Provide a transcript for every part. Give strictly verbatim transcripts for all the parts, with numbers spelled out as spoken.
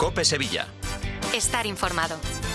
COPE Sevilla. Estar informado.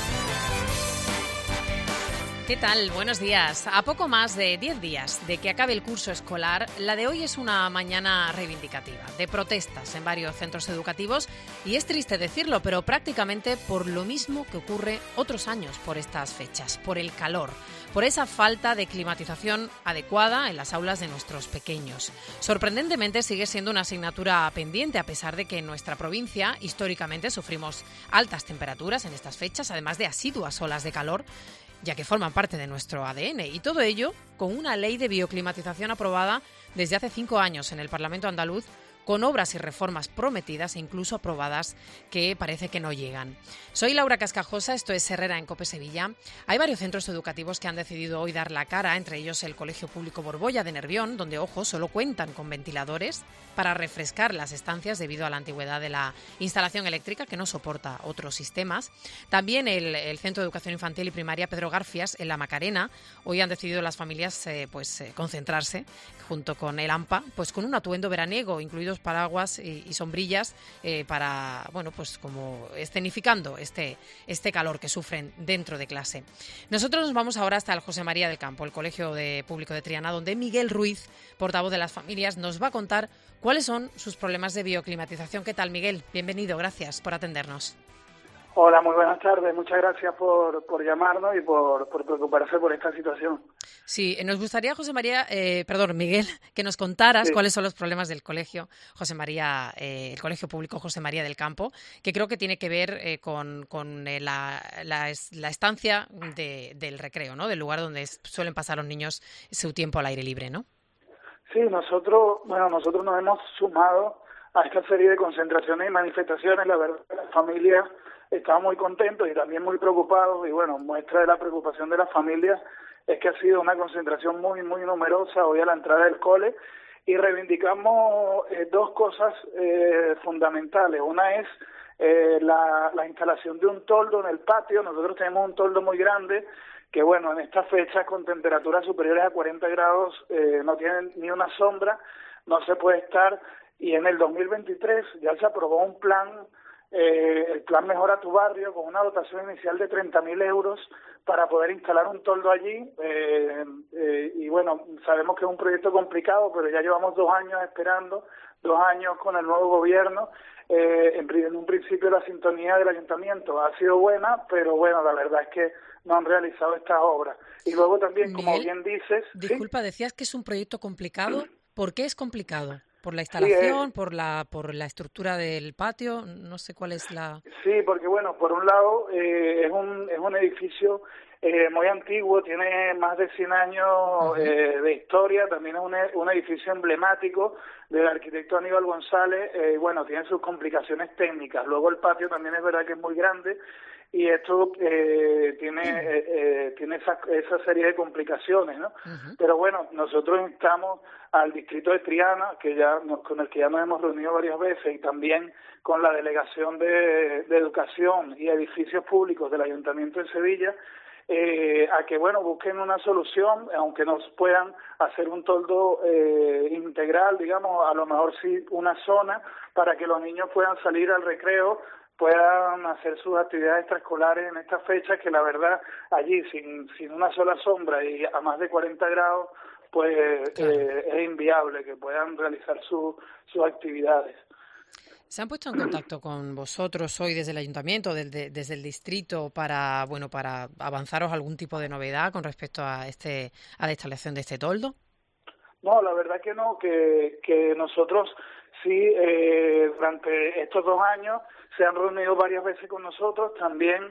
¿Qué tal? Buenos días. A poco más de diez días de que acabe el curso escolar, la de hoy es una mañana reivindicativa, de protestas en varios centros educativos, y es triste decirlo, pero prácticamente por lo mismo que ocurre otros años por estas fechas, por el calor, por esa falta de climatización adecuada en las aulas de nuestros pequeños. Sorprendentemente sigue siendo una asignatura pendiente, a pesar de que en nuestra provincia históricamente sufrimos altas temperaturas en estas fechas, además de asiduas olas de calor, ya que forman parte de nuestro A D N. Y todo ello con una ley de bioclimatización aprobada desde hace cinco años en el Parlamento andaluz, con obras y reformas prometidas e incluso aprobadas que parece que no llegan. Soy Laura Cascajosa, esto es Herrera en COPE Sevilla. Hay varios centros educativos que han decidido hoy dar la cara, entre ellos el Colegio Público Borbolla de Nervión, donde, ojo, solo cuentan con ventiladores para refrescar las estancias debido a la antigüedad de la instalación eléctrica, que no soporta otros sistemas. También el, el Centro de Educación Infantil y Primaria Pedro Garfias, en La Macarena. Hoy han decidido las familias eh, pues eh, concentrarse, junto con el AMPA, pues con un atuendo veraniego, incluidos paraguas y, y sombrillas, eh, para, bueno, pues como escenificando este, este calor que sufren dentro de clase. Nosotros nos vamos ahora hasta el José María del Campo, el Colegio de Público de Triana, donde Miguel Ruiz, portavoz de las familias, nos va a contar cuáles son sus problemas de bioclimatización. ¿Qué tal, Miguel? Bienvenido, gracias por atendernos. Hola, muy buenas tardes. Muchas gracias por, por llamarnos y por, por preocuparse por esta situación. Sí, nos gustaría, José María, eh, perdón, Miguel, que nos contaras sí. cuáles son los problemas del colegio José María, eh, el Colegio Público José María del Campo, que creo que tiene que ver eh, con, con eh, la, la, la estancia de, del recreo, ¿no? Del lugar donde es, suelen pasar los niños su tiempo al aire libre, ¿no? Sí, nosotros, bueno, nosotros nos hemos sumado a esta serie de concentraciones y manifestaciones. La verdad, la familia estamos muy contentos y también muy preocupados, y bueno, muestra de la preocupación de las familias es que ha sido una concentración muy, muy numerosa hoy a la entrada del cole, y reivindicamos eh, dos cosas eh, fundamentales. Una es eh, la, la instalación de un toldo en el patio. Nosotros tenemos un toldo muy grande que, bueno, en estas fechas con temperaturas superiores a cuarenta grados eh, no tienen ni una sombra, no se puede estar, y en el dos mil veintitrés ya se aprobó un plan, Eh, el plan Mejora tu Barrio, con una dotación inicial de treinta mil euros para poder instalar un toldo allí, eh, eh, y bueno, sabemos que es un proyecto complicado, pero ya llevamos dos años esperando, dos años con el nuevo gobierno. Eh, en, en un principio la sintonía del ayuntamiento ha sido buena, pero bueno, la verdad es que no han realizado estas obras. Y luego también, Miguel, como bien dices... Disculpa, ¿sí? decías que es un proyecto complicado. ¿Por qué es complicado? ¿Por la instalación, sí, eh, por la por la estructura del patio? No sé cuál es la... Sí, porque bueno, por un lado eh, es un es un edificio eh, muy antiguo, tiene más de cien años uh-huh. eh, de historia, también es un, un edificio emblemático del arquitecto Aníbal González, y eh, bueno, tiene sus complicaciones técnicas. Luego el patio también es verdad que es muy grande, y esto eh, tiene eh, eh, tiene esa, esa serie de complicaciones, ¿no? Uh-huh. Pero bueno, nosotros instamos al distrito de Triana, que ya nos, con el que ya nos hemos reunido varias veces, y también con la delegación de, de educación y edificios públicos del Ayuntamiento de Sevilla, eh, a que bueno busquen una solución, aunque nos puedan hacer un toldo eh, integral, digamos, a lo mejor sí una zona para que los niños puedan salir al recreo, puedan hacer sus actividades extraescolares en estas fechas, que la verdad allí sin sin una sola sombra y a más de cuarenta grados, pues claro. eh, es inviable que puedan realizar su, sus actividades. ¿Se han puesto en contacto con vosotros hoy desde el ayuntamiento, desde, desde el distrito, para bueno para avanzaros algún tipo de novedad con respecto a este a la instalación de este toldo? No, la verdad que no, que, que nosotros sí, eh, durante estos dos años se han reunido varias veces con nosotros, también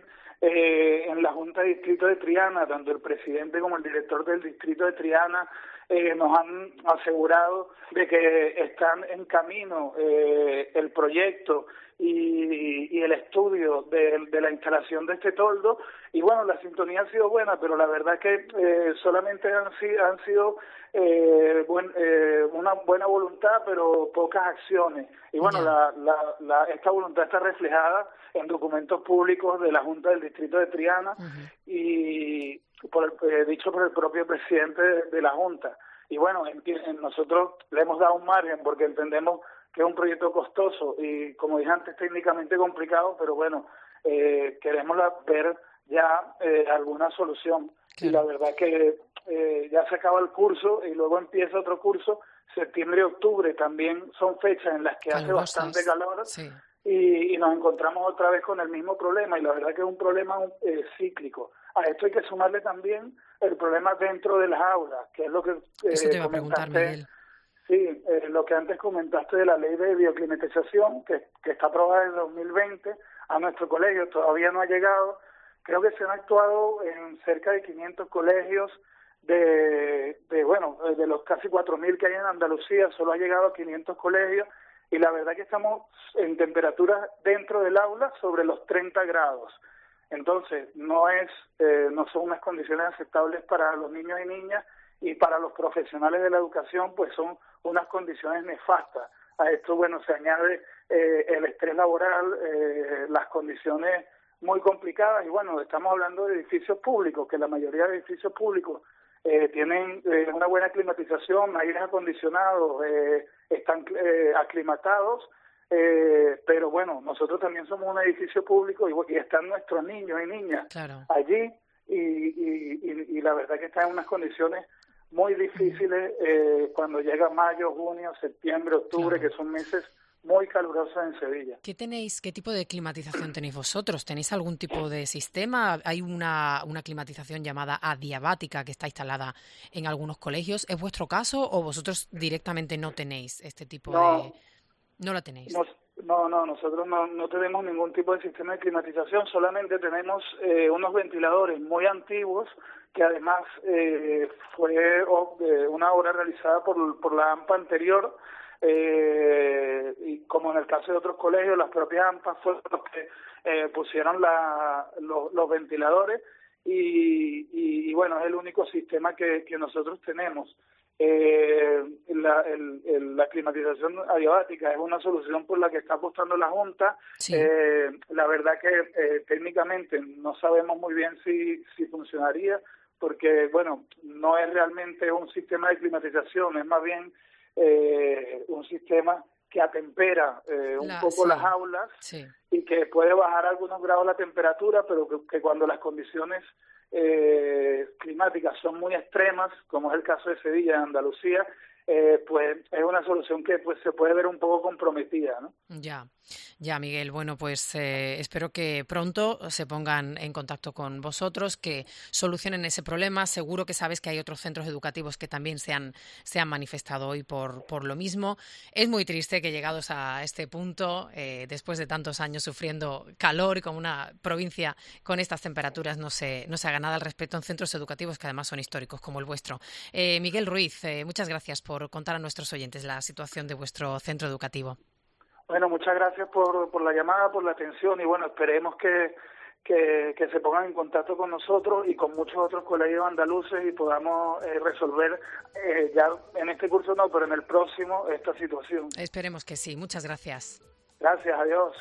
eh, en la Junta de Distrito de Triana, tanto el presidente como el director del Distrito de Triana eh, nos han asegurado de que están en camino eh, el proyecto y, y el estudio de, de la instalación de este toldo, y bueno, la sintonía ha sido buena, pero la verdad que eh, solamente han, han sido eh, buen, eh, una buena voluntad, pero pocas acciones. Y bueno, la, la, la, esta voluntad está reflejada en documentos públicos de la Junta del Distrito de Triana, uh-huh. y por el, eh, dicho por el propio presidente de, de la Junta. Y bueno, en, en nosotros le hemos dado un margen porque entendemos que es un proyecto costoso y, como dije antes, técnicamente complicado, pero bueno, eh, queremos la, ver ya eh, alguna solución. Claro. Y la verdad que eh, ya se acaba el curso y luego empieza otro curso. Septiembre y octubre también son fechas en las que hace bastante calor, sí. y, y nos encontramos otra vez con el mismo problema, y la verdad que es un problema eh, cíclico. A esto hay que sumarle también el problema dentro de las aulas, que es lo que eh, Eso te iba a preguntar, Miguel. Sí, eh, lo que antes comentaste de la ley de bioclimatización, que, que está aprobada en dos mil veinte, a nuestro colegio todavía no ha llegado. Creo que se han actuado en cerca de quinientos colegios, de, de bueno, de los casi cuatro mil que hay en Andalucía, solo ha llegado a quinientos colegios, y la verdad que estamos en temperaturas dentro del aula sobre los treinta grados. Entonces, no es eh, no son unas condiciones aceptables para los niños y niñas, y para los profesionales de la educación, pues son unas condiciones nefastas. A esto, bueno, se añade eh, el estrés laboral, eh, las condiciones muy complicadas, y bueno, estamos hablando de edificios públicos, que la mayoría de edificios públicos eh, tienen eh, una buena climatización, aires acondicionados, eh, están eh, aclimatados, eh, pero bueno, nosotros también somos un edificio público y, y están nuestros niños y niñas claro. allí, y, y, y, y la verdad que están en unas condiciones muy difíciles eh, cuando llega mayo, junio, septiembre, octubre, claro. que son meses muy calurosos en Sevilla. ¿Qué tenéis, qué tipo de climatización tenéis vosotros? ¿Tenéis algún tipo de sistema? ¿Hay una, una climatización llamada adiabática que está instalada en algunos colegios? ¿Es vuestro caso o vosotros directamente no tenéis este tipo no, de...? No la tenéis. No, no, no nosotros no, no tenemos ningún tipo de sistema de climatización, solamente tenemos eh, unos ventiladores muy antiguos, que además eh, fue oh, eh, una obra realizada por, por la AMPA anterior, eh, y como en el caso de otros colegios, las propias AMPA fueron los que eh, pusieron la, los, los ventiladores, y, y, y bueno, es el único sistema que, que nosotros tenemos. Eh, la, el, el, la climatización adiabática es una solución por la que está apostando la Junta. Sí. Eh, la verdad que eh, técnicamente no sabemos muy bien si, si funcionaría, porque bueno, no es realmente un sistema de climatización, es más bien eh, un sistema que atempera eh, un la, poco sí. las aulas sí. y que puede bajar algunos grados la temperatura, pero que, que cuando las condiciones Eh, climáticas son muy extremas, como es el caso de Sevilla, de Andalucía, eh, pues es una solución que pues se puede ver un poco comprometida, ¿no? Ya, ya, Miguel. Bueno, pues eh, espero que pronto se pongan en contacto con vosotros, que solucionen ese problema. Seguro que sabes que hay otros centros educativos que también se han, se han manifestado hoy por, por lo mismo. Es muy triste que llegados a este punto, eh, después de tantos años sufriendo calor y con una provincia con estas temperaturas, no se, no se haga nada al respecto en centros educativos que además son históricos como el vuestro. Eh, Miguel Ruiz, eh, muchas gracias por por contar a nuestros oyentes la situación de vuestro centro educativo. Bueno, muchas gracias por, por la llamada, por la atención, y bueno, esperemos que, que, que se pongan en contacto con nosotros y con muchos otros colegios andaluces y podamos eh, resolver, eh, ya en este curso no, pero en el próximo, esta situación. Esperemos que sí. Muchas gracias. Gracias, adiós.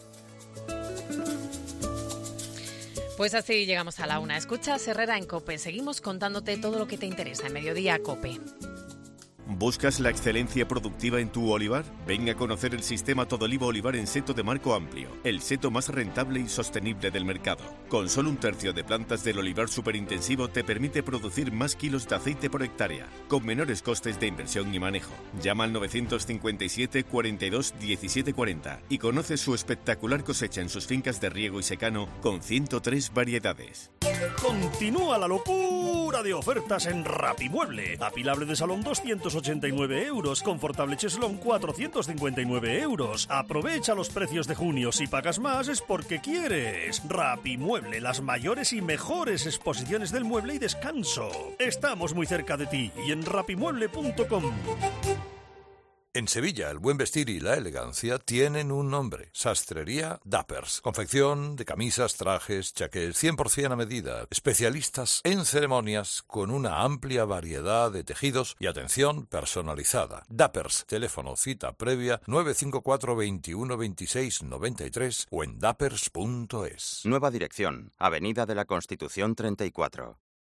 Pues así llegamos a la una. Escuchas Herrera en COPE. Seguimos contándote todo lo que te interesa en Mediodía COPE. ¿Buscas la excelencia productiva en tu olivar? Ven a conocer el sistema Todoliva Olivar en seto de marco amplio, el seto más rentable y sostenible del mercado. Con solo un tercio de plantas del olivar superintensivo te permite producir más kilos de aceite por hectárea, con menores costes de inversión y manejo. Llama al novecientos cincuenta y siete, cuarenta y dos, diecisiete cuarenta y conoce su espectacular cosecha en sus fincas de riego y secano con ciento tres variedades. Continúa la locura de ofertas en Rapimueble. Apilable de salón doscientos ochenta y nueve euros, confortable cheslón cuatrocientos cincuenta y nueve euros. Aprovecha los precios de junio. Si pagas más es porque quieres. Rapimueble, las mayores y mejores exposiciones del mueble y descanso. Estamos muy cerca de ti y en rapimueble punto com. En Sevilla, el buen vestir y la elegancia tienen un nombre: Sastrería Dappers. Confección de camisas, trajes, chaqués, cien por ciento a medida. Especialistas en ceremonias con una amplia variedad de tejidos y atención personalizada. Dappers. Teléfono cita previa nueve cinco cuatro, veintiuno, veintiséis, noventa y tres o en dappers punto es. Nueva dirección. Avenida de la Constitución treinta y cuatro.